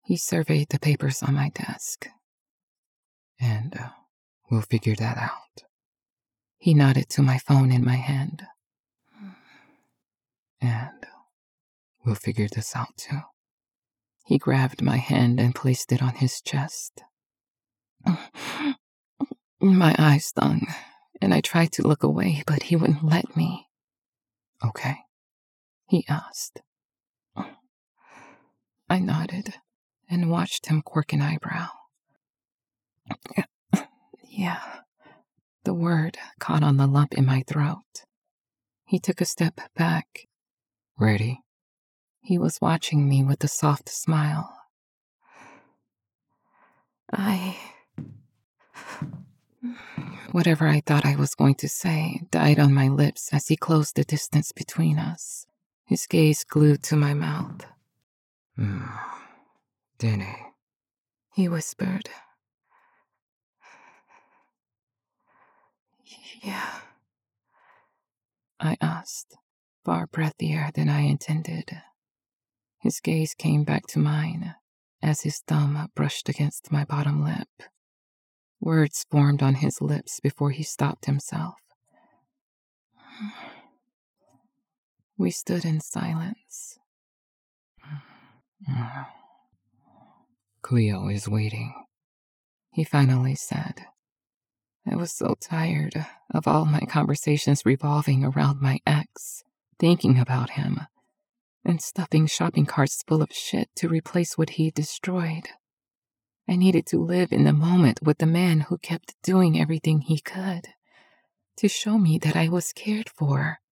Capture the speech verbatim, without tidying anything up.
He surveyed the papers on my desk. And uh, we'll figure that out. He nodded to my phone in my hand. And we'll figure this out too. He grabbed my hand and placed it on his chest. My eyes stung, and I tried to look away, but he wouldn't let me. Okay, he asked. I nodded and watched him quirk an eyebrow. Yeah, the word caught on the lump in my throat. He took a step back. Ready? He was watching me with a soft smile. I... Whatever I thought I was going to say died on my lips as he closed the distance between us, his gaze glued to my mouth. Mm. Denny, he whispered. Yeah, I asked, far breathier than I intended. His gaze came back to mine as his thumb brushed against my bottom lip. Words formed on his lips before he stopped himself. We stood in silence. Cleo is waiting, he finally said. I was so tired of all my conversations revolving around my ex, thinking about him, and stuffing shopping carts full of shit to replace what he destroyed. I needed to live in the moment with the man who kept doing everything he could to show me that I was cared for,